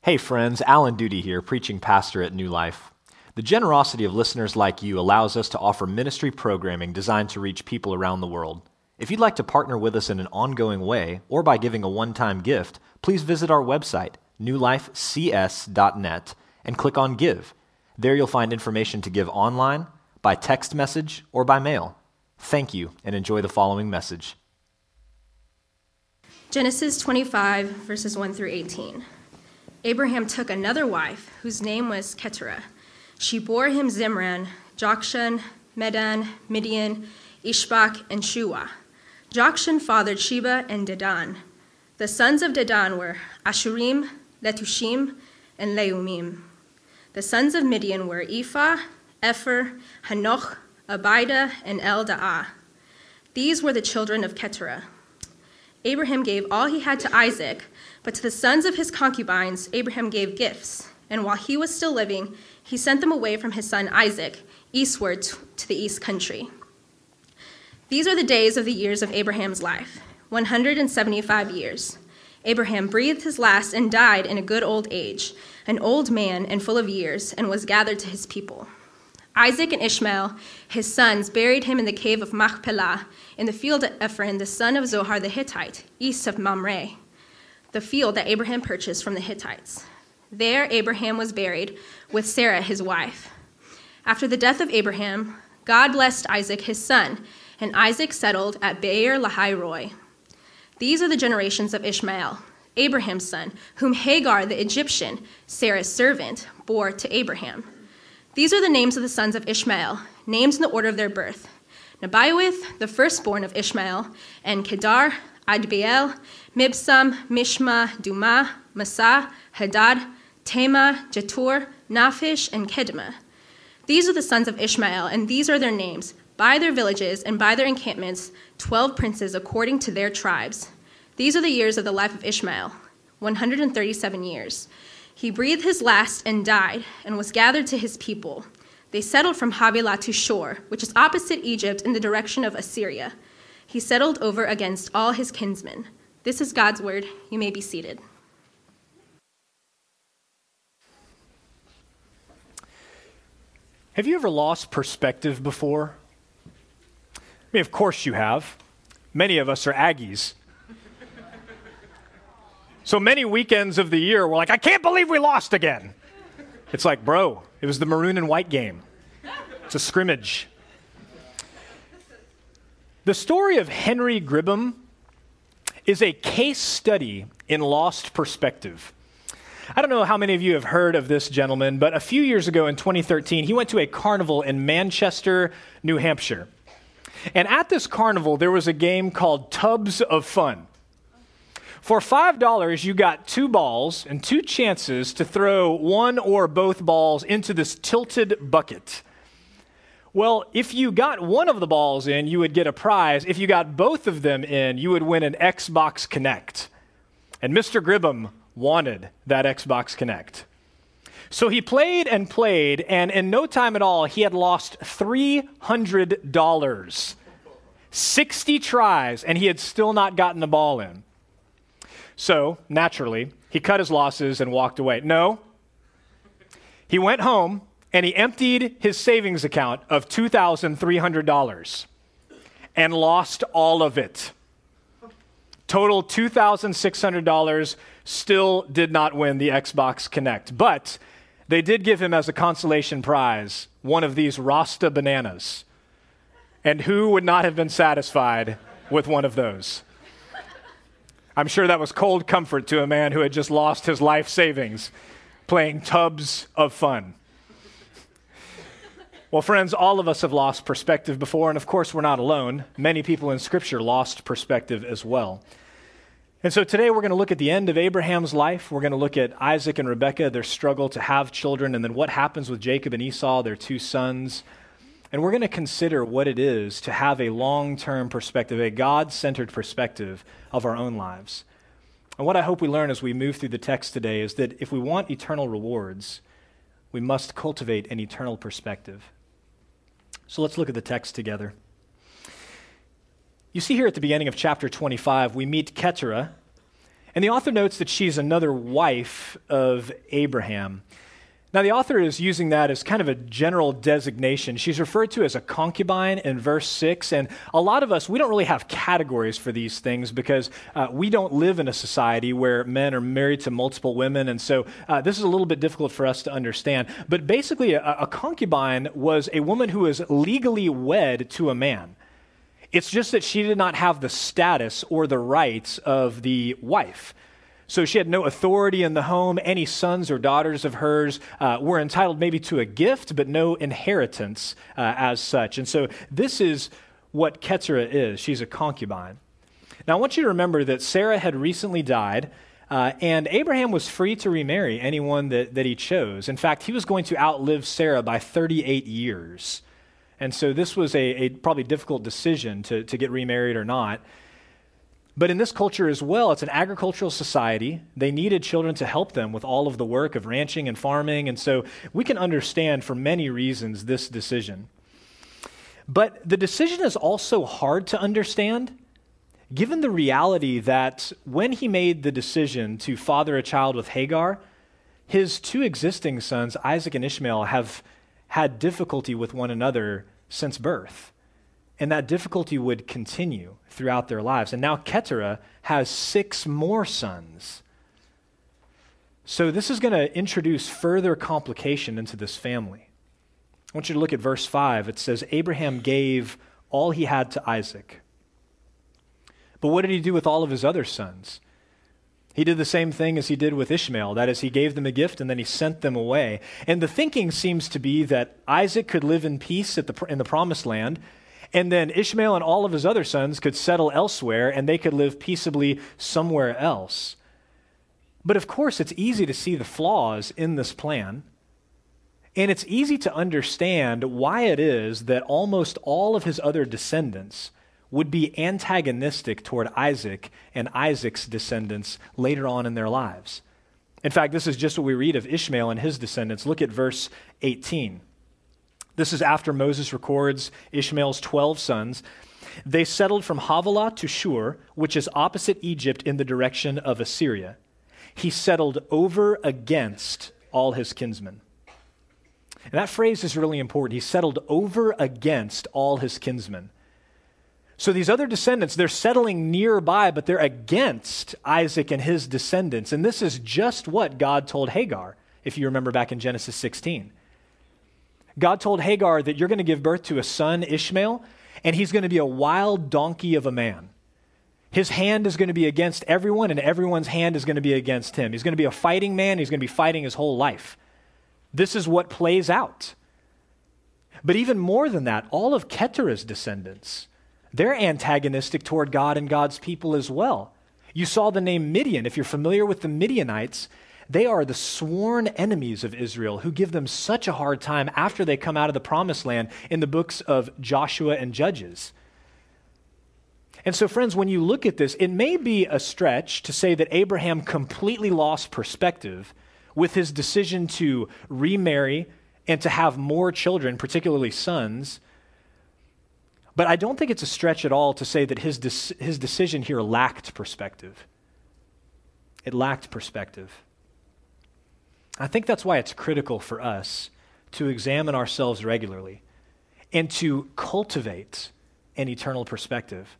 Hey friends, Alan Duty here, preaching pastor at New Life. The generosity of listeners like you allows us to offer ministry programming designed to reach people around the world. If you'd like to partner with us in an ongoing way or by giving a one-time gift, please visit our website, newlifecs.net, and click on Give. There you'll find information to give online, by text message, or by mail. Thank you, and enjoy the following message. Genesis 25, verses 1 through 18. Abraham took another wife, whose name was Keturah. She bore him Zimran, Jokshan, Medan, Midian, Ishbak, and Shuah. Jokshan fathered Sheba and Dedan. The sons of Dedan were Ashurim, Letushim, and Leumim. The sons of Midian were Ephah, Epher, Hanoch, Abida, and Elda'ah. These were the children of Keturah. Abraham gave all he had to Isaac, but to the sons of his concubines Abraham gave gifts, and while he was still living, he sent them away from his son Isaac, eastward to the east country. These are the days of the years of Abraham's life, 175 years. Abraham breathed his last and died in a good old age, an old man and full of years, and was gathered to his people. Isaac and Ishmael, his sons, buried him in the cave of Machpelah, in the field of Ephron, the son of Zohar the Hittite, east of Mamre, the field that Abraham purchased from the Hittites. There Abraham was buried with Sarah his wife. After the death of Abraham, God blessed Isaac his son, and Isaac settled at Beer Lahai Roi. These are the generations of Ishmael, Abraham's son, whom Hagar the Egyptian, Sarah's servant, bore to Abraham. These are the names of the sons of Ishmael, names in the order of their birth: Nebaioth, the firstborn of Ishmael, and Kedar, Adbeel, Mibsam, Mishma, Dumah, Massa, Hadad, Tema, Jetur, Naphish, and Kedma. These are the sons of Ishmael, and these are their names, by their villages and by their encampments, 12 princes according to their tribes. These are the years of the life of Ishmael, 137 years. He breathed his last and died, and was gathered to his people. They settled from Havilah to Shur, which is opposite Egypt in the direction of Assyria. He settled over against all his kinsmen. This is God's word. You may be seated. Have you ever lost perspective before? I mean, of course you have. Many of us are Aggies. So many weekends of the year, we're like, I can't believe we lost again. It's like, bro, it was the maroon and white game. It's a scrimmage. The story of Henry Gribham is a case study in lost perspective. I don't know how many of you have heard of this gentleman, but a few years ago in 2013, he went to a carnival in Manchester, New Hampshire. And at this carnival, there was a game called Tubs of Fun. For $5, you got 2 balls and 2 chances to throw one or both balls into this tilted bucket. Well, if you got one of the balls in, you would get a prize. If you got both of them in, you would win an Xbox Kinect. And Mr. Gribham wanted that Xbox Kinect. So he played, and in no time at all, he had lost $300. 60 tries, and he had still not gotten the ball in. So, naturally, he cut his losses and walked away. No. He went home, and he emptied his savings account of $2,300 and lost all of it. Total $2,600, still did not win the Xbox Kinect. But they did give him as a consolation prize one of these Rasta bananas. And who would not have been satisfied with one of those? I'm sure that was cold comfort to a man who had just lost his life savings playing Tubs of Fun. Well, friends, all of us have lost perspective before, and of course we're not alone. Many people in Scripture lost perspective as well. And so today we're going to look at the end of Abraham's life. We're going to look at Isaac and Rebekah, their struggle to have children, and then what happens with Jacob and Esau, their 2 sons. And we're going to consider what it is to have a long-term perspective, a God-centered perspective of our own lives. And what I hope we learn as we move through the text today is that if we want eternal rewards, we must cultivate an eternal perspective. So let's look at the text together. You see here at the beginning of chapter 25, we meet Keturah, And the author notes that she's another wife of Abraham. Now, the author is using that as kind of a general designation. She's referred to as a concubine in verse 6, and a lot of us, we don't really have categories for these things because we don't live in a society where men are married to multiple women, and so this is a little bit difficult for us to understand. But basically, a concubine was a woman who was legally wed to a man. It's just that she did not have the status or the rights of the wife. So she had no authority in the home. Any sons or daughters of hers were entitled maybe to a gift, but no inheritance as such. And so this is what Keturah is. She's a concubine. Now I want you to remember that Sarah had recently died, and Abraham was free to remarry anyone that he chose. In fact, he was going to outlive Sarah by 38 years. And so this was a probably difficult decision to get remarried or not. But in this culture as well, it's an agricultural society. They needed children to help them with all of the work of ranching and farming. And so we can understand for many reasons this decision. But the decision is also hard to understand, given the reality that when he made the decision to father a child with Hagar, his two existing sons, Isaac and Ishmael, have had difficulty with one another since birth. And that difficulty would continue throughout their lives. And now Keturah has 6 more sons. So this is going to introduce further complication into this family. I want you to look at verse 5. It says, Abraham gave all he had to Isaac. But what did he do with all of his other sons? He did the same thing as he did with Ishmael. That is, he gave them a gift and then he sent them away. And the thinking seems to be that Isaac could live in peace in the promised land, and then Ishmael and all of his other sons could settle elsewhere and they could live peaceably somewhere else. But of course, it's easy to see the flaws in this plan. And it's easy to understand why it is that almost all of his other descendants would be antagonistic toward Isaac and Isaac's descendants later on in their lives. In fact, this is just what we read of Ishmael and his descendants. Look at verse 18. This is after Moses records Ishmael's 12 sons. They settled from Havilah to Shur, which is opposite Egypt in the direction of Assyria. He settled over against all his kinsmen. And that phrase is really important. He settled over against all his kinsmen. So these other descendants, they're settling nearby, but they're against Isaac and his descendants. And this is just what God told Hagar, if you remember back in Genesis 16. God told Hagar that you're going to give birth to a son, Ishmael, and he's going to be a wild donkey of a man. His hand is going to be against everyone, and everyone's hand is going to be against him. He's going to be a fighting man. He's going to be fighting his whole life. This is what plays out. But even more than that, all of Keturah's descendants, they're antagonistic toward God and God's people as well. You saw the name Midian. If you're familiar with the Midianites, they are the sworn enemies of Israel who give them such a hard time after they come out of the promised land in the books of Joshua and Judges. And so, friends, when you look at this, it may be a stretch to say that Abraham completely lost perspective with his decision to remarry and to have more children, particularly sons. But I don't think it's a stretch at all to say that his decision here lacked perspective. It lacked perspective. I think that's why it's critical for us to examine ourselves regularly and to cultivate an eternal perspective.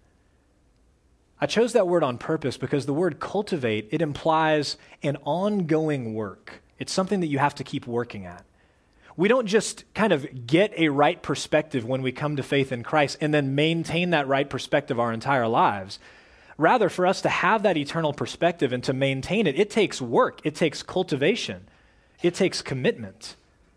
I chose that word on purpose because the word cultivate, it implies an ongoing work. It's something that you have to keep working at. We don't just kind of get a right perspective when we come to faith in Christ and then maintain that right perspective our entire lives. Rather, for us to have that eternal perspective and to maintain it, it takes work. It takes cultivation. It takes commitment.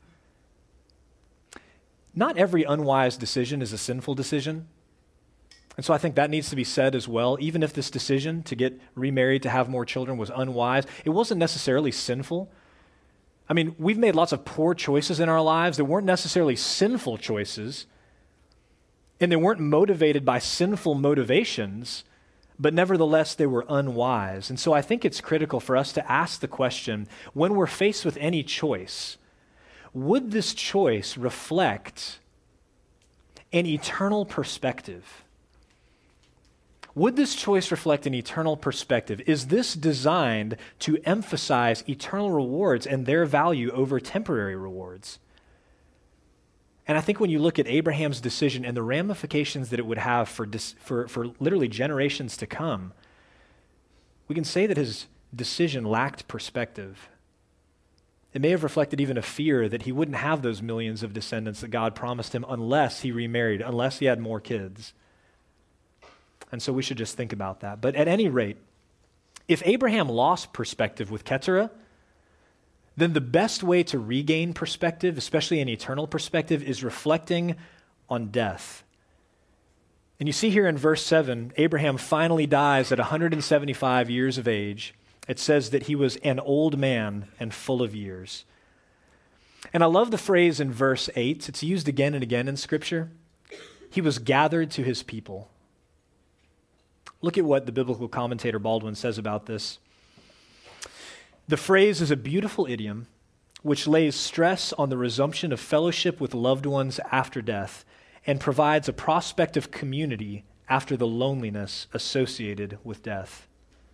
Not every unwise decision is a sinful decision. And so I think that needs to be said as well. Even if this decision to get remarried, to have more children was unwise, it wasn't necessarily sinful. I mean, we've made lots of poor choices in our lives that weren't necessarily sinful choices, and they weren't motivated by sinful motivations, but nevertheless, they were unwise. And so I think it's critical for us to ask the question, when we're faced with any choice, would this choice reflect an eternal perspective? Would this choice reflect an eternal perspective? Is this designed to emphasize eternal rewards and their value over temporary rewards? And I think when you look at Abraham's decision and the ramifications that it would have for literally generations to come, we can say that his decision lacked perspective. It may have reflected even a fear that he wouldn't have those millions of descendants that God promised him unless he remarried, unless he had more kids. And so we should just think about that. But at any rate, if Abraham lost perspective with Keturah, then the best way to regain perspective, especially an eternal perspective, is reflecting on death. And you see here in verse 7, Abraham finally dies at 175 years of age. It says that he was an old man and full of years. And I love the phrase in verse 8. It's used again and again in Scripture. He was gathered to his people. Look at what the biblical commentator Baldwin says about this. The phrase is a beautiful idiom which lays stress on the resumption of fellowship with loved ones after death and provides a prospect of community after the loneliness associated with death.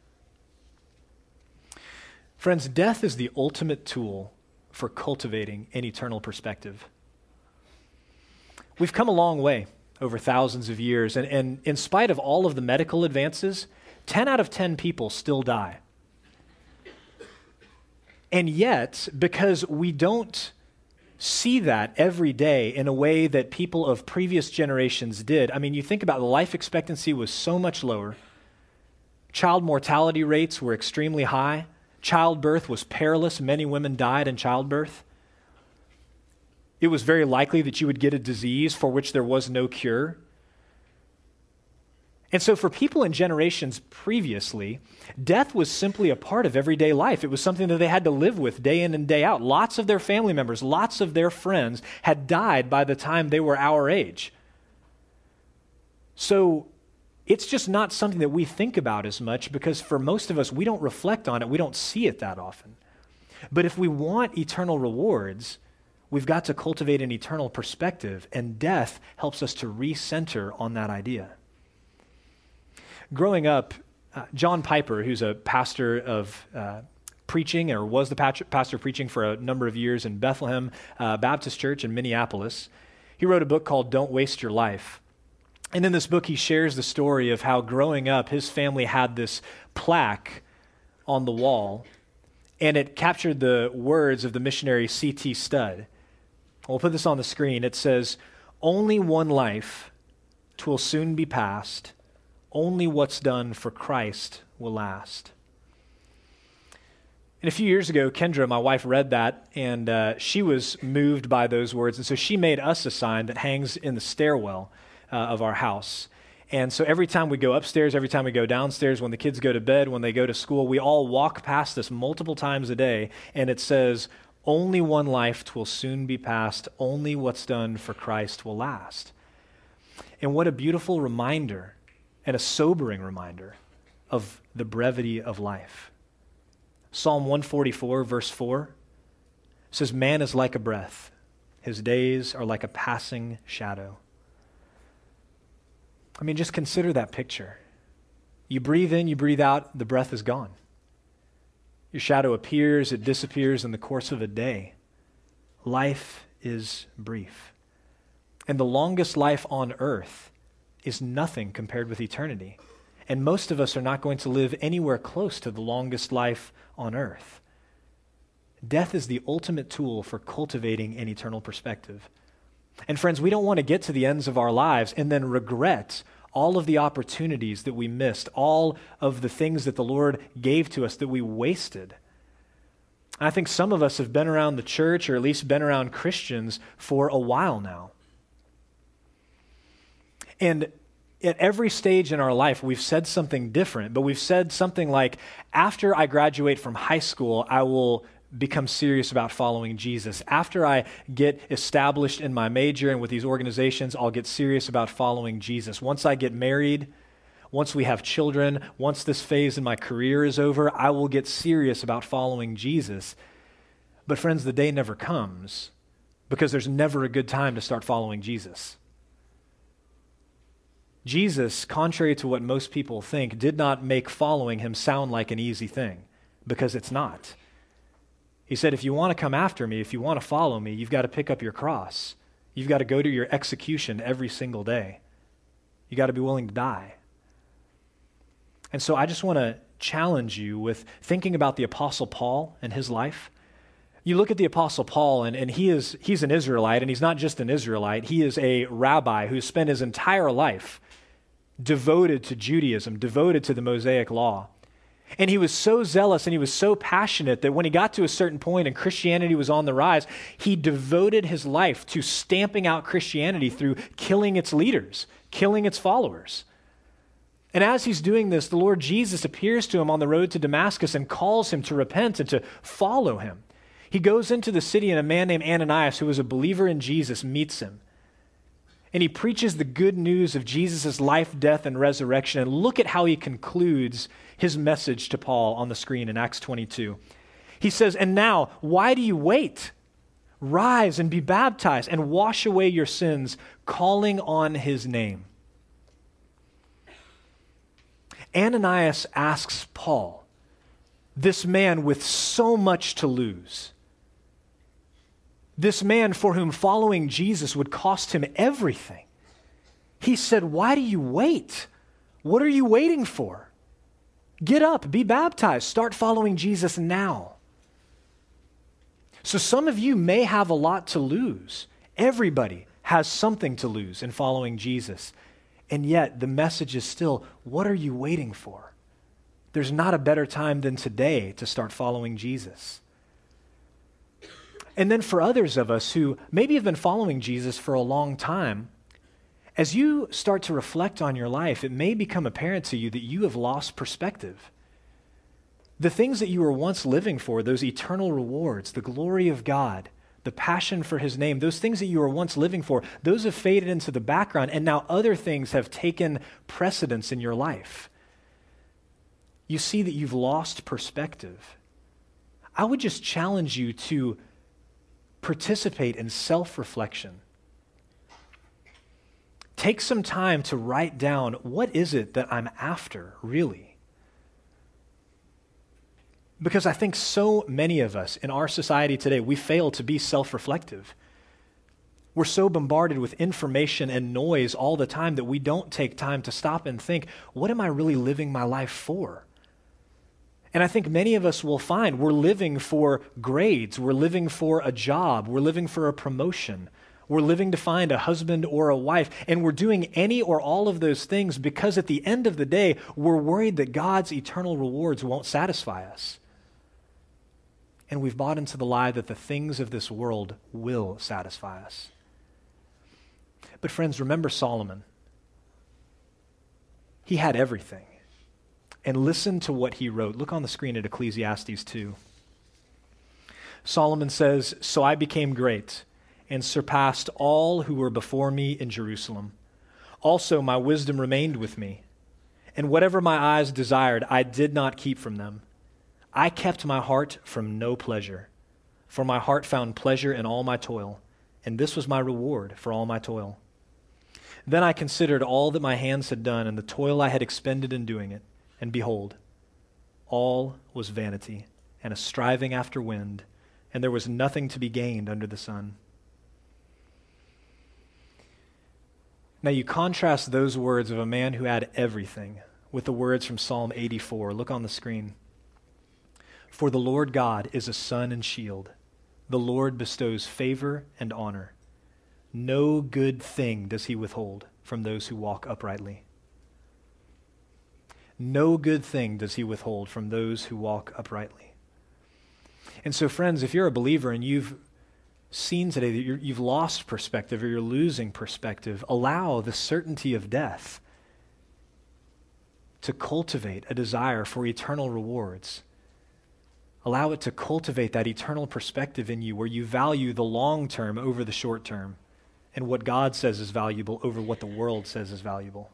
Friends, death is the ultimate tool for cultivating an eternal perspective. We've come a long way over thousands of years, and in spite of all of the medical advances, 10 out of 10 people still die. And yet, because we don't see that every day in a way that people of previous generations did, I mean, you think about the life expectancy was so much lower. Child mortality rates were extremely high. Childbirth was perilous. Many women died in childbirth. It was very likely that you would get a disease for which there was no cure. And so for people in generations previously, death was simply a part of everyday life. It was something that they had to live with day in and day out. Lots of their family members, lots of their friends had died by the time they were our age. So it's just not something that we think about as much because for most of us, we don't reflect on it. We don't see it that often. But if we want eternal rewards, we've got to cultivate an eternal perspective, and death helps us to recenter on that idea. Growing up, John Piper, who's a pastor of preaching, or was the pastor preaching for a number of years in Bethlehem Baptist Church in Minneapolis, he wrote a book called Don't Waste Your Life. And in this book, he shares the story of how growing up, his family had this plaque on the wall, and it captured the words of the missionary C.T. Studd. We'll put this on the screen. It says, "Only one life, 'twill soon be past. Only what's done for Christ will last." And a few years ago, Kendra, my wife, read that, and she was moved by those words. And so she made us a sign that hangs in the stairwell of our house. And so every time we go upstairs, every time we go downstairs, when the kids go to bed, when they go to school, we all walk past this multiple times a day, and it says, "Only one life, 'twill soon be past. Only what's done for Christ will last." And what a beautiful reminder and a sobering reminder of the brevity of life. Psalm 144, verse 4 says, "Man is like a breath. His days are like a passing shadow." I mean, just consider that picture. You breathe in, you breathe out, the breath is gone. Your shadow appears, it disappears in the course of a day. Life is brief. And the longest life on earth is nothing compared with eternity. And most of us are not going to live anywhere close to the longest life on earth. Death is the ultimate tool for cultivating an eternal perspective. And friends, we don't want to get to the ends of our lives and then regret all of the opportunities that we missed, all of the things that the Lord gave to us that we wasted. I think some of us have been around the church, or at least been around Christians, for a while now. And at every stage in our life, we've said something different, but we've said something like, after I graduate from high school, I will become serious about following Jesus. After I get established in my major and with these organizations, I'll get serious about following Jesus. Once I get married, once we have children, once this phase in my career is over, I will get serious about following Jesus. But friends, the day never comes because there's never a good time to start following Jesus. Jesus, contrary to what most people think, did not make following him sound like an easy thing, because it's not. He said, if you want to come after me, if you want to follow me, you've got to pick up your cross. You've got to go to your execution every single day. You got to be willing to die. And so I just want to challenge you with thinking about the Apostle Paul and his life. You look at the Apostle Paul, and he's an Israelite, and he's not just an Israelite. He is a rabbi who spent his entire life devoted to Judaism, devoted to the Mosaic law. And he was so zealous and he was so passionate that when he got to a certain point and Christianity was on the rise, he devoted his life to stamping out Christianity through killing its leaders, killing its followers. And as he's doing this, the Lord Jesus appears to him on the road to Damascus and calls him to repent and to follow him. He goes into the city, and a man named Ananias, who was a believer in Jesus, meets him. And he preaches the good news of Jesus' life, death, and resurrection. And look at how he concludes his message to Paul on the screen in Acts 22. He says, "And now, why do you wait? Rise and be baptized and wash away your sins, calling on his name." Ananias asks Paul, this man with so much to lose, this man for whom following Jesus would cost him everything. He said, why do you wait? What are you waiting for? Get up, be baptized, start following Jesus now. So some of you may have a lot to lose. Everybody has something to lose in following Jesus. And yet the message is still, what are you waiting for? There's not a better time than today to start following Jesus. And then for others of us who maybe have been following Jesus for a long time, as you start to reflect on your life, it may become apparent to you that you have lost perspective. The things that you were once living for, those eternal rewards, the glory of God, the passion for his name, those things that you were once living for, those have faded into the background, and now other things have taken precedence in your life. You see that you've lost perspective. I would just challenge you to participate in self-reflection. Take some time to write down, what is it that I'm after, really? Because I think so many of us in our society today, we fail to be self-reflective. We're so bombarded with information and noise all the time that we don't take time to stop and think, what am I really living my life for? And I think many of us will find we're living for grades, we're living for a job, we're living for a promotion, we're living to find a husband or a wife, and we're doing any or all of those things because at the end of the day, we're worried that God's eternal rewards won't satisfy us. And we've bought into the lie that the things of this world will satisfy us. But friends, remember Solomon. He had everything. And listen to what he wrote. Look on the screen at Ecclesiastes 2. Solomon says, "So I became great and surpassed all who were before me in Jerusalem. Also my wisdom remained with me, and whatever my eyes desired, I did not keep from them. I kept my heart from no pleasure, for my heart found pleasure in all my toil, and this was my reward for all my toil. Then I considered all that my hands had done and the toil I had expended in doing it. And behold, all was vanity and a striving after wind, and there was nothing to be gained under the sun." Now you contrast those words of a man who had everything with the words from Psalm 84. Look on the screen. "For the Lord God is a sun and shield. The Lord bestows favor and honor. No good thing does he withhold from those who walk uprightly." No good thing does he withhold from those who walk uprightly. And so, friends, if you're a believer and you've seen today that you've lost perspective or you're losing perspective, allow the certainty of death to cultivate a desire for eternal rewards. Allow it to cultivate that eternal perspective in you where you value the long term over the short term and what God says is valuable over what the world says is valuable.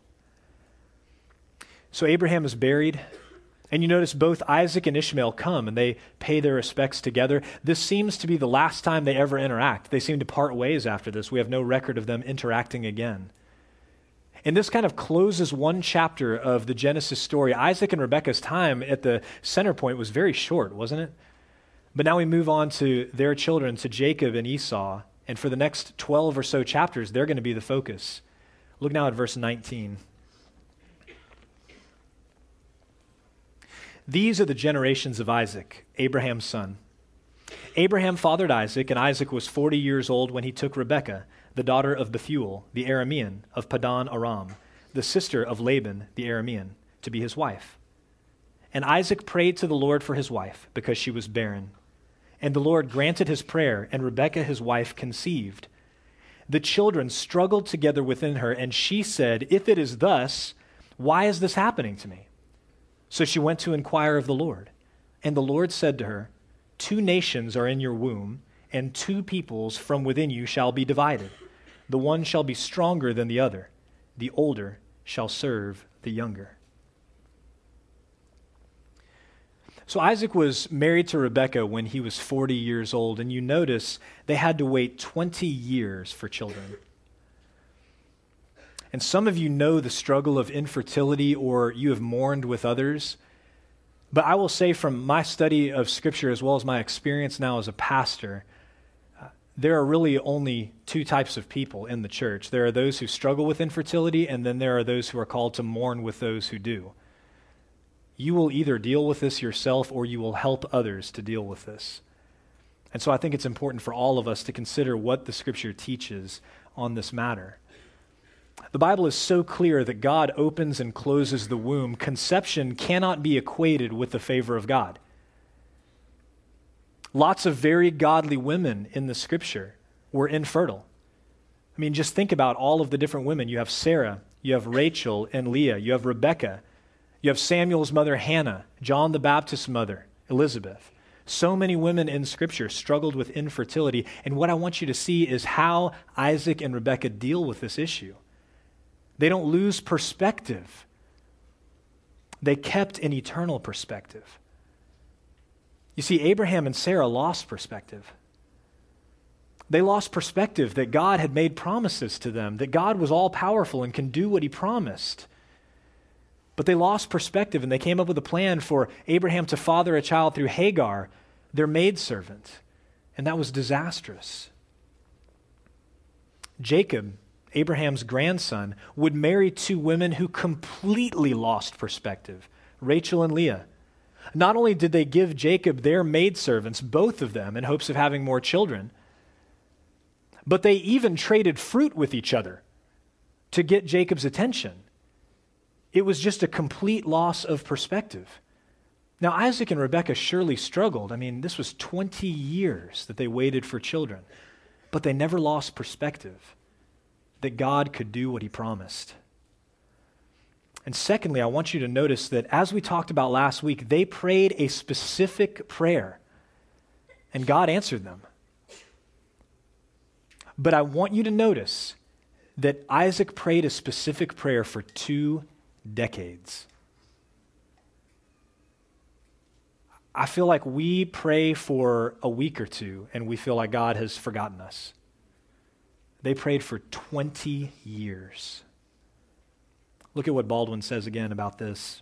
So Abraham is buried, and you notice both Isaac and Ishmael come, and they pay their respects together. This seems to be the last time they ever interact. They seem to part ways after this. We have no record of them interacting again. And this kind of closes one chapter of the Genesis story. Isaac and Rebekah's time at the center point was very short, wasn't it? But now we move on to their children, to Jacob and Esau. And for the next 12 or so chapters, they're going to be the focus. Look now at verse 19. These are the generations of Isaac, Abraham's son. Abraham fathered Isaac, and Isaac was 40 years old when he took Rebekah, the daughter of Bethuel, the Aramean of Padan Aram, the sister of Laban, the Aramean, to be his wife. And Isaac prayed to the Lord for his wife, because she was barren. And the Lord granted his prayer, and Rebekah his wife conceived. The children struggled together within her, and she said, "If it is thus, why is this happening to me?" So she went to inquire of the Lord. And the Lord said to her, 2 nations are in your womb, and 2 peoples from within you shall be divided. The one shall be stronger than the other. The older shall serve the younger. So Isaac was married to Rebekah when he was 40 years old, and you notice they had to wait 20 years for children. And some of you know the struggle of infertility, or you have mourned with others. But I will say from my study of Scripture, as well as my experience now as a pastor, there are really only 2 types of people in the church. There are those who struggle with infertility, and then there are those who are called to mourn with those who do. You will either deal with this yourself, or you will help others to deal with this. And so I think it's important for all of us to consider what the Scripture teaches on this matter. The Bible is so clear that God opens and closes the womb. Conception cannot be equated with the favor of God. Lots of very godly women in the Scripture were infertile. I mean, just think about all of the different women. You have Sarah, you have Rachel and Leah, you have Rebekah, you have Samuel's mother Hannah, John the Baptist's mother, Elizabeth. So many women in Scripture struggled with infertility, and what I want you to see is how Isaac and Rebekah deal with this issue. They don't lose perspective. They kept an eternal perspective. You see, Abraham and Sarah lost perspective. They lost perspective that God had made promises to them, that God was all-powerful and can do what he promised. But they lost perspective, and they came up with a plan for Abraham to father a child through Hagar, their maidservant, and that was disastrous. Jacob, Abraham's grandson, would marry 2 women who completely lost perspective, Rachel and Leah. Not only did they give Jacob their maidservants, both of them, in hopes of having more children, but they even traded fruit with each other to get Jacob's attention. It was just a complete loss of perspective. Now, Isaac and Rebekah surely struggled. I mean, this was 20 years that they waited for children, but they never lost perspective that God could do what he promised. And secondly, I want you to notice that as we talked about last week, they prayed a specific prayer, and God answered them. But I want you to notice that Isaac prayed a specific prayer for 2 decades. I feel like we pray for a week or 2, and we feel like God has forgotten us. They prayed for 20 years. Look at what Baldwin says again about this.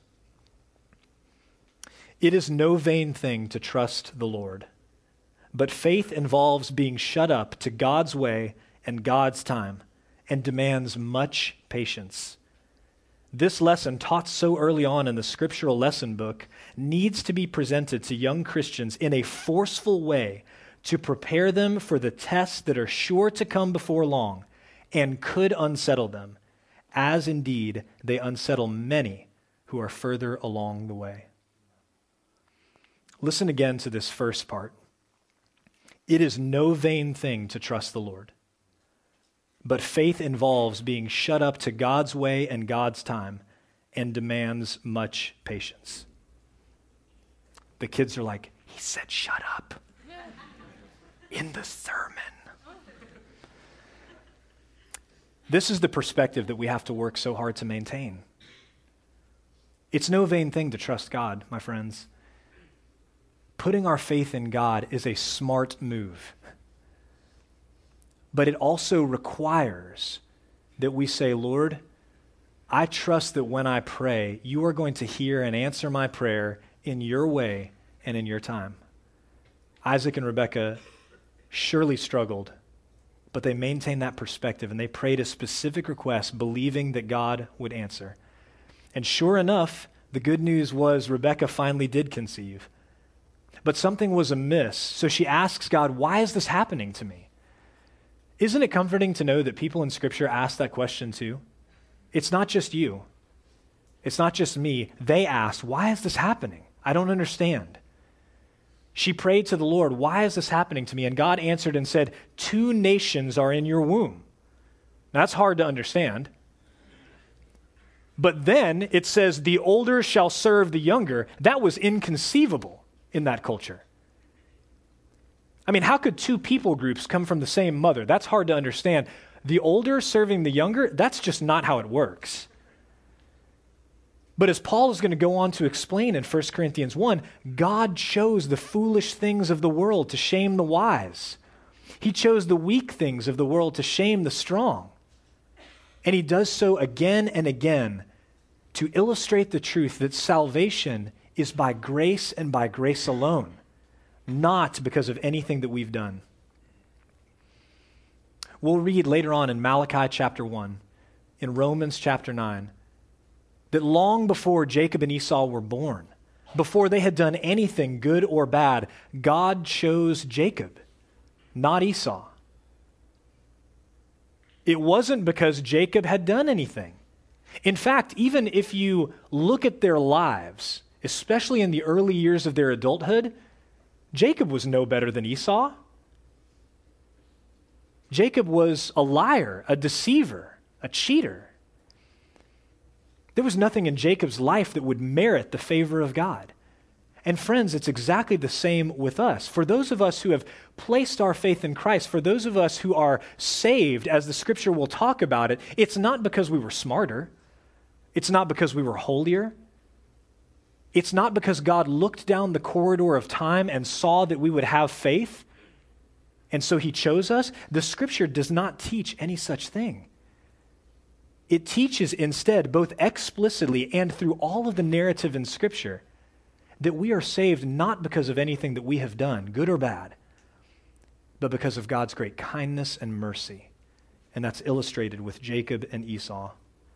It is no vain thing to trust the Lord, but faith involves being shut up to God's way and God's time and demands much patience. This lesson, taught so early on in the scriptural lesson book, needs to be presented to young Christians in a forceful way to prepare them for the tests that are sure to come before long and could unsettle them, as indeed they unsettle many who are further along the way. Listen again to this first part. It is no vain thing to trust the Lord, but faith involves being shut up to God's way and God's time and demands much patience. The kids are like, he said shut up in the sermon. This is the perspective that we have to work so hard to maintain. It's no vain thing to trust God, my friends. Putting our faith in God is a smart move. But it also requires that we say, Lord, I trust that when I pray, you are going to hear and answer my prayer in your way and in your time. Isaac and Rebekah surely struggled, but they maintained that perspective and they prayed a specific request, believing that God would answer. And sure enough, the good news was Rebekah finally did conceive. But something was amiss, so she asks God, why is this happening to me? Isn't it comforting to know that people in Scripture ask that question too? It's not just you. It's not just me. They asked, why is this happening? I don't understand. She prayed to the Lord, why is this happening to me? And God answered and said, 2 nations are in your womb. That's hard to understand. But then it says, the older shall serve the younger. That was inconceivable in that culture. I mean, how could 2 people groups come from the same mother? That's hard to understand. The older serving the younger, that's just not how it works. But as Paul is going to go on to explain in 1 Corinthians 1, God chose the foolish things of the world to shame the wise. He chose the weak things of the world to shame the strong. And he does so again and again to illustrate the truth that salvation is by grace and by grace alone, not because of anything that we've done. We'll read later on in Malachi chapter 1, in Romans chapter 9, that long before Jacob and Esau were born, before they had done anything good or bad, God chose Jacob, not Esau. It wasn't because Jacob had done anything. In fact, even if you look at their lives, especially in the early years of their adulthood, Jacob was no better than Esau. Jacob was a liar, a deceiver, a cheater. There was nothing in Jacob's life that would merit the favor of God. And friends, it's exactly the same with us. For those of us who have placed our faith in Christ, for those of us who are saved, as the Scripture will talk about it, it's not because we were smarter. It's not because we were holier. It's not because God looked down the corridor of time and saw that we would have faith, and so he chose us. The Scripture does not teach any such thing. It teaches instead, both explicitly and through all of the narrative in Scripture, that we are saved not because of anything that we have done, good or bad, but because of God's great kindness and mercy. And that's illustrated with Jacob and Esau.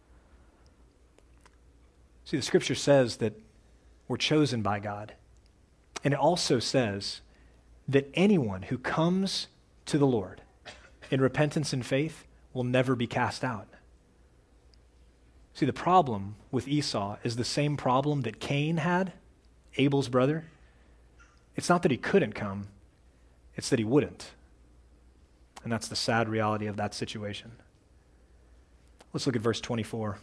See, the Scripture says that we're chosen by God. And it also says that anyone who comes to the Lord in repentance and faith will never be cast out. See, the problem with Esau is the same problem that Cain had, Abel's brother. It's not that he couldn't come, it's that he wouldn't. And that's the sad reality of that situation. Let's look at verse 24.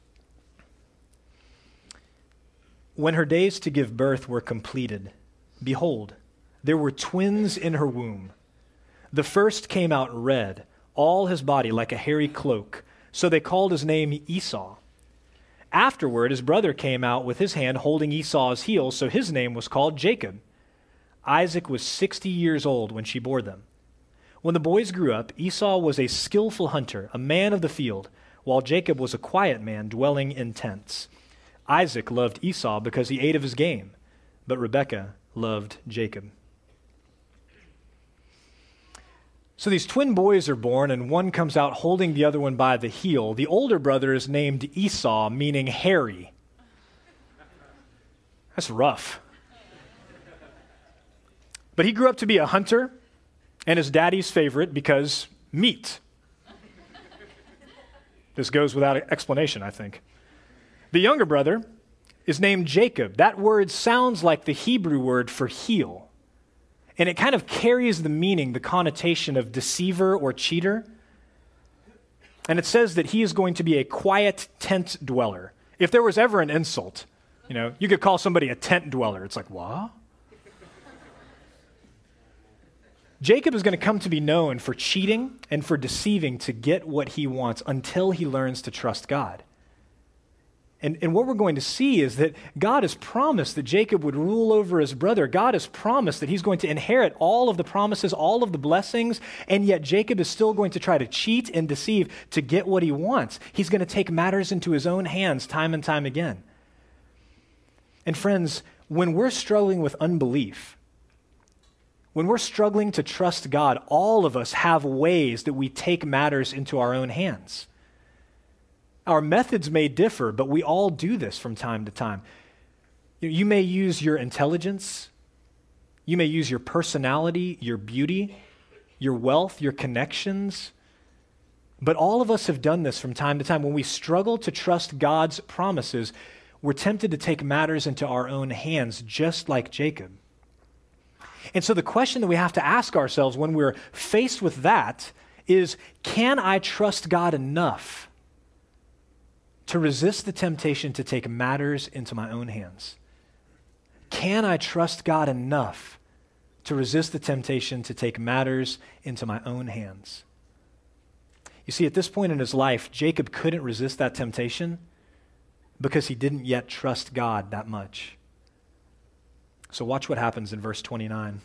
When her days to give birth were completed, behold, there were twins in her womb. The first came out red, all his body like a hairy cloak, so they called his name Esau. Afterward, his brother came out with his hand holding Esau's heel, so his name was called Jacob. Isaac was 60 years old when she bore them. When the boys grew up, Esau was a skillful hunter, a man of the field, while Jacob was a quiet man dwelling in tents. Isaac loved Esau because he ate of his game, but Rebekah loved Jacob. So these twin boys are born, and one comes out holding the other one by the heel. The older brother is named Esau, meaning hairy. That's rough. But he grew up to be a hunter and his daddy's favorite because meat. This goes without explanation, I think. The younger brother is named Jacob. That word sounds like the Hebrew word for heel. And it kind of carries the meaning, the connotation of deceiver or cheater. And it says that he is going to be a quiet tent dweller. If there was ever an insult, you could call somebody a tent dweller. It's like, what? Jacob is going to come to be known for cheating and for deceiving to get what he wants until he learns to trust God. And what we're going to see is that God has promised that Jacob would rule over his brother. God has promised that he's going to inherit all of the promises, all of the blessings, and yet Jacob is still going to try to cheat and deceive to get what he wants. He's going to take matters into his own hands time and time again. And friends, when we're struggling with unbelief, when we're struggling to trust God, all of us have ways that we take matters into our own hands. Our methods may differ, but we all do this from time to time. You may use your intelligence. You may use your personality, your beauty, your wealth, your connections. But all of us have done this from time to time. When we struggle to trust God's promises, we're tempted to take matters into our own hands, just like Jacob. And so the question that we have to ask ourselves when we're faced with that is, can I trust God enough to resist the temptation to take matters into my own hands? Can I trust God enough to resist the temptation to take matters into my own hands? You see, at this point in his life, Jacob couldn't resist that temptation because he didn't yet trust God that much. So watch what happens in verse 29.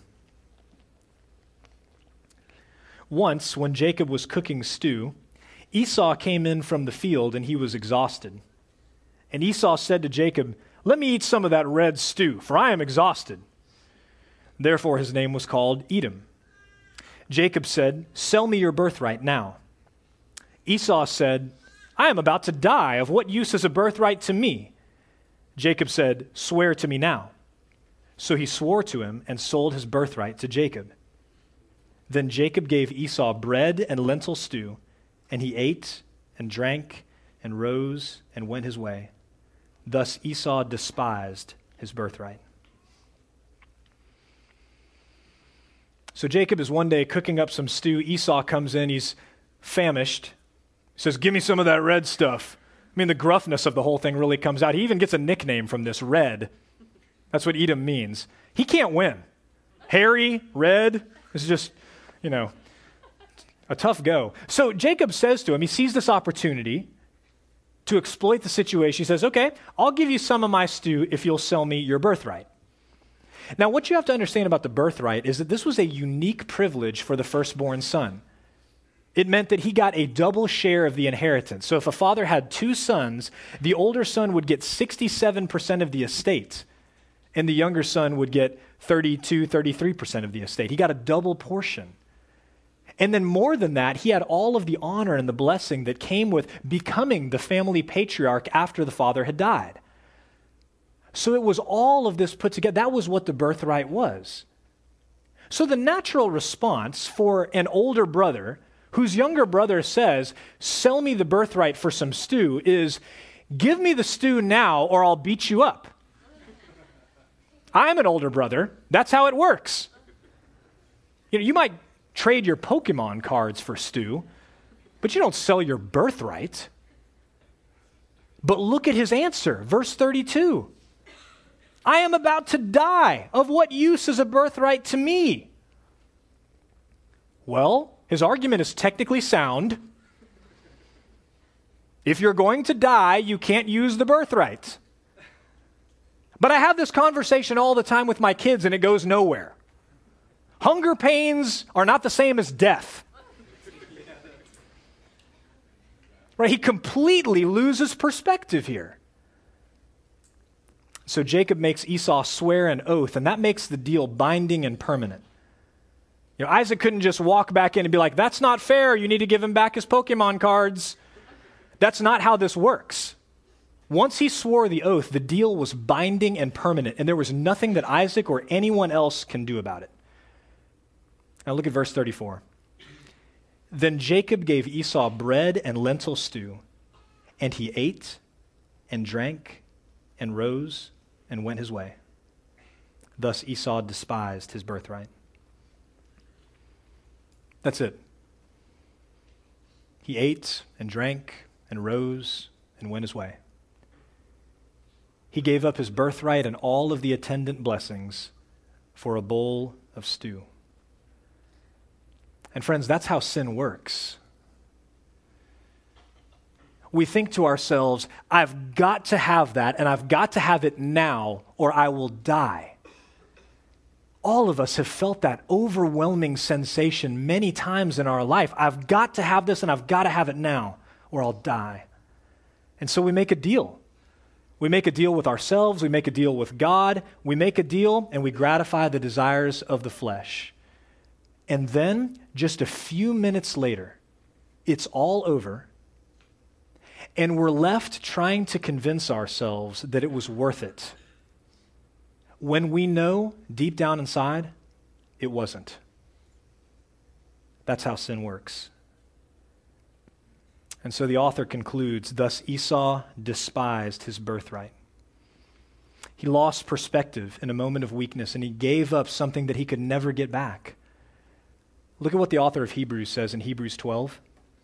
Once, when Jacob was cooking stew, Esau came in from the field, and he was exhausted. And Esau said to Jacob, "Let me eat some of that red stew, for I am exhausted." Therefore his name was called Edom. Jacob said, "Sell me your birthright now." Esau said, "I am about to die. Of what use is a birthright to me?" Jacob said, "Swear to me now." So he swore to him and sold his birthright to Jacob. Then Jacob gave Esau bread and lentil stew, and he ate and drank and rose and went his way. Thus Esau despised his birthright. So Jacob is one day cooking up some stew. Esau comes in. He's famished. He says, "Give me some of that red stuff." I mean, the gruffness of the whole thing really comes out. He even gets a nickname from this, Red. That's what Edom means. He can't win. Hairy, red, is just, a tough go. So Jacob says to him, he sees this opportunity to exploit the situation. He says, "Okay, I'll give you some of my stew if you'll sell me your birthright." Now, what you have to understand about the birthright is that this was a unique privilege for the firstborn son. It meant that he got a double share of the inheritance. So if a father had two sons, the older son would get 67% of the estate, and the younger son would get 33% of the estate. He got a double portion. And then more than that, he had all of the honor and the blessing that came with becoming the family patriarch after the father had died. So it was all of this put together. That was what the birthright was. So the natural response for an older brother whose younger brother says, "Sell me the birthright for some stew," is, "Give me the stew now or I'll beat you up." I'm an older brother. That's how it works. You might trade your Pokemon cards for stew, but you don't sell your birthright. But look at his answer, verse 32. "I am about to die. Of what use is a birthright to me?" Well, his argument is technically sound. If you're going to die, you can't use the birthright. But I have this conversation all the time with my kids, and it goes nowhere. Hunger pains are not the same as death. Right? He completely loses perspective here. So Jacob makes Esau swear an oath, and that makes the deal binding and permanent. Isaac couldn't just walk back in and be like, "That's not fair. You need to give him back his Pokemon cards." That's not how this works. Once he swore the oath, the deal was binding and permanent, and there was nothing that Isaac or anyone else can do about it. Now look at verse 34. Then Jacob gave Esau bread and lentil stew, and he ate and drank and rose and went his way. Thus Esau despised his birthright. That's it. He ate and drank and rose and went his way. He gave up his birthright and all of the attendant blessings for a bowl of stew. And friends, that's how sin works. we think to ourselves, I've got to have that, and I've got to have it now, or I will die. All of us have felt that overwhelming sensation many times in our life. I've got to have this, and I've got to have it now, or I'll die. And so we make a deal. We make a deal with ourselves, we make a deal with God, we make a deal, and we gratify the desires of the flesh. And then, just a few minutes later, it's all over, and we're left trying to convince ourselves that it was worth it, when we know deep down inside it wasn't. That's how sin works. And so the author concludes, thus Esau despised his birthright. He lost perspective in a moment of weakness, and he gave up something that he could never get back. Look at what the author of Hebrews says in Hebrews 12.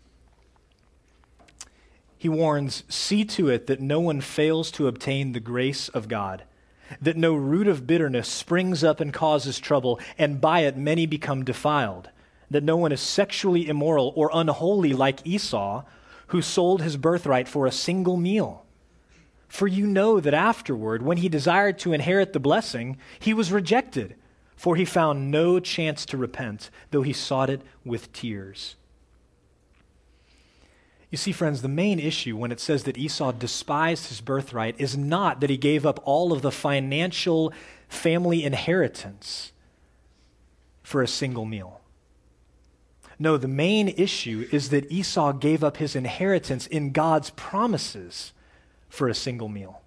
He warns, see to it that no one fails to obtain the grace of God, that no root of bitterness springs up and causes trouble, and by it many become defiled, that no one is sexually immoral or unholy like Esau, who sold his birthright for a single meal. For you know that afterward, when he desired to inherit the blessing, he was rejected, for he found no chance to repent, though he sought it with tears. You see, friends, the main issue when it says that Esau despised his birthright is not that he gave up all of the financial family inheritance for a single meal. No, the main issue is that Esau gave up his inheritance in God's promises for a single meal.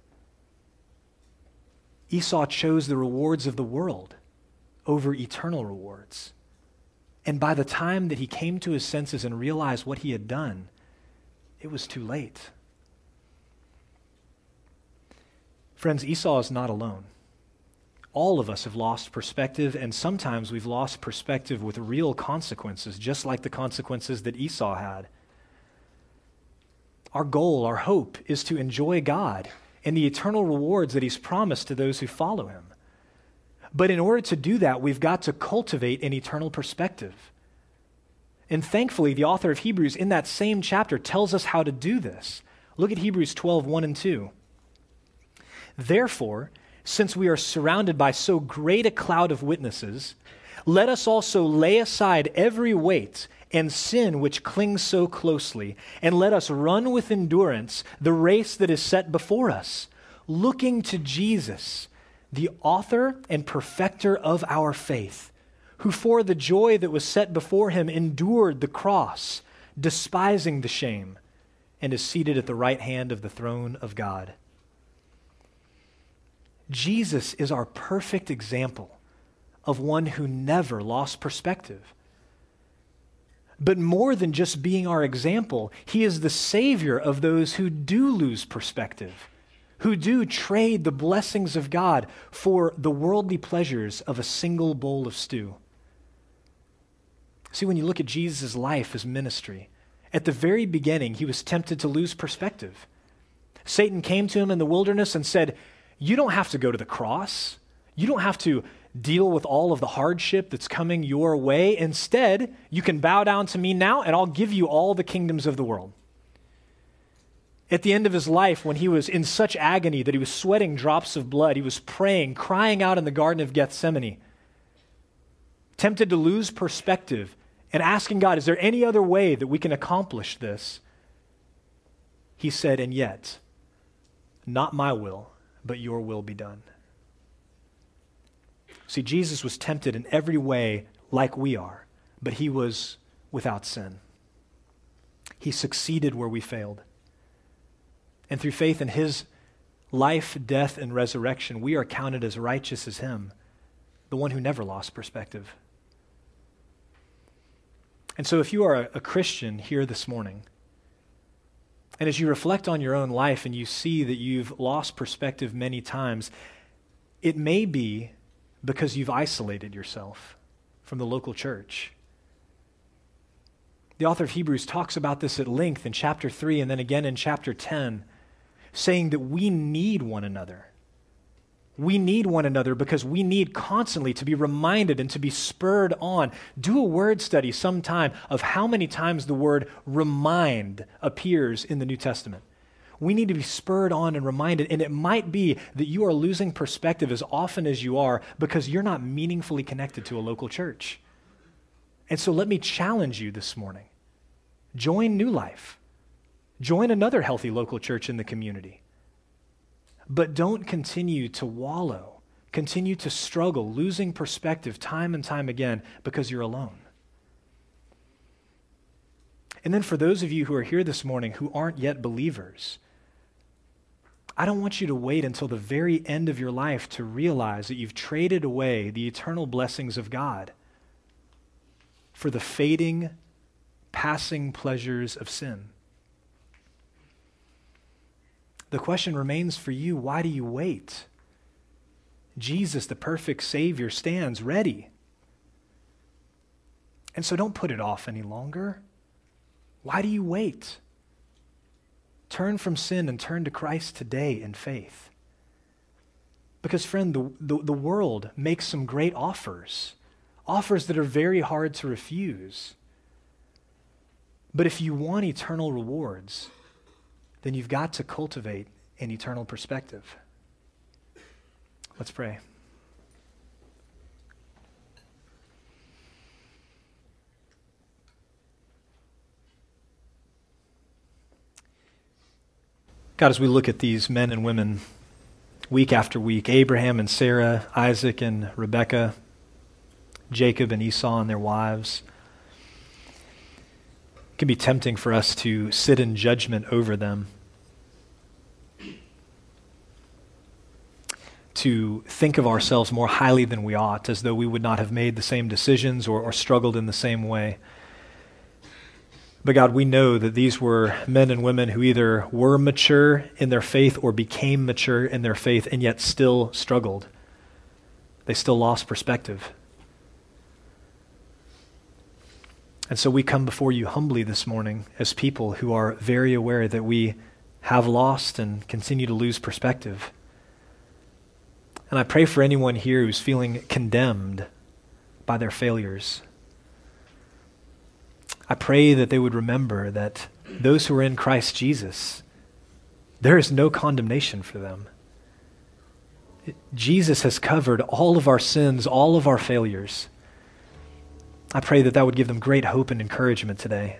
Esau chose the rewards of the world over eternal rewards. And by the time that he came to his senses and realized what he had done, it was too late. Friends, Esau is not alone. All of us have lost perspective, and sometimes we've lost perspective with real consequences, just like the consequences that Esau had. Our goal, our hope, is to enjoy God and the eternal rewards that he's promised to those who follow him. But in order to do that, we've got to cultivate an eternal perspective. And thankfully, the author of Hebrews in that same chapter tells us how to do this. Look at Hebrews 12, 1 and 2. Therefore, since we are surrounded by so great a cloud of witnesses, let us also lay aside every weight and sin which clings so closely, and let us run with endurance the race that is set before us, looking to Jesus, the author and perfecter of our faith, who for the joy that was set before him endured the cross, despising the shame, and is seated at the right hand of the throne of God. Jesus is our perfect example of one who never lost perspective. But more than just being our example, he is the Savior of those who do lose perspective, who do trade the blessings of God for the worldly pleasures of a single bowl of stew. See, when you look at Jesus' life, his ministry, at the very beginning, he was tempted to lose perspective. Satan came to him in the wilderness and said, you don't have to go to the cross. You don't have to deal with all of the hardship that's coming your way. Instead, you can bow down to me now, and I'll give you all the kingdoms of the world. At the end of his life, when he was in such agony that he was sweating drops of blood, he was praying, crying out in the Garden of Gethsemane, tempted to lose perspective and asking God, is there any other way that we can accomplish this? He said, and yet, not my will, but your will be done. See, Jesus was tempted in every way like we are, but he was without sin. He succeeded where we failed. And through faith in his life, death, and resurrection, we are counted as righteous as him, the one who never lost perspective. And so if you are a Christian here this morning, and as you reflect on your own life and you see that you've lost perspective many times, it may be because you've isolated yourself from the local church. The author of Hebrews talks about this at length in chapter 3 and then again in chapter 10, saying that we need one another. We need one another because we need constantly to be reminded and to be spurred on. Do a word study sometime of how many times the word remind appears in the New Testament. We need to be spurred on and reminded, and it might be that you are losing perspective as often as you are because you're not meaningfully connected to a local church. And so let me challenge you this morning. Join New Life. Join another healthy local church in the community. But don't continue to wallow, continue to struggle, losing perspective time and time again because you're alone. And then for those of you who are here this morning who aren't yet believers, I don't want you to wait until the very end of your life to realize that you've traded away the eternal blessings of God for the fading, passing pleasures of sin. The question remains for you, why do you wait? Jesus, the perfect Savior, stands ready. And so don't put it off any longer. Why do you wait? Turn from sin and turn to Christ today in faith. Because, friend, the world makes some great offers that are very hard to refuse. But if you want eternal rewards, then you've got to cultivate an eternal perspective. Let's pray. God, as we look at these men and women week after week, Abraham and Sarah, Isaac and Rebekah, Jacob and Esau and their wives, it can be tempting for us to sit in judgment over them, to think of ourselves more highly than we ought, as though we would not have made the same decisions or struggled in the same way. But God, we know that these were men and women who either were mature in their faith or became mature in their faith and yet still struggled. They still lost perspective. And so we come before you humbly this morning as people who are very aware that we have lost and continue to lose perspective. And I pray for anyone here who's feeling condemned by their failures. I pray that they would remember that those who are in Christ Jesus, there is no condemnation for them. Jesus has covered all of our sins, all of our failures. I pray that that would give them great hope and encouragement today.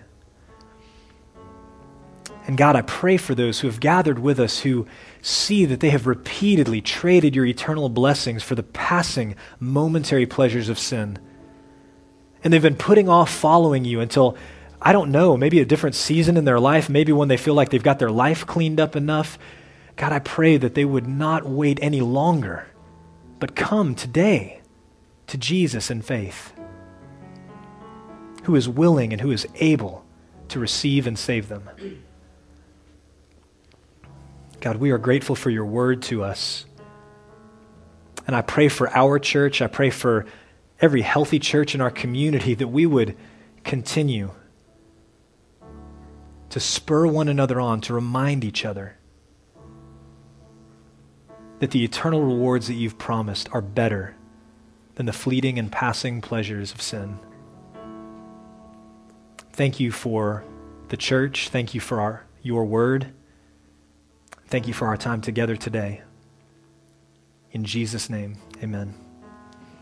And God, I pray for those who have gathered with us who see that they have repeatedly traded your eternal blessings for the passing momentary pleasures of sin. And they've been putting off following you until, I don't know, maybe a different season in their life, maybe when they feel like they've got their life cleaned up enough. God, I pray that they would not wait any longer, but come today to Jesus in faith, who is willing and who is able to receive and save them. God, we are grateful for your word to us. And I pray for our church, I pray for every healthy church in our community that we would continue to spur one another on, to remind each other that the eternal rewards that you've promised are better than the fleeting and passing pleasures of sin. Thank you for the church. Thank you for your word. Thank you for our time together today. In Jesus' name, amen.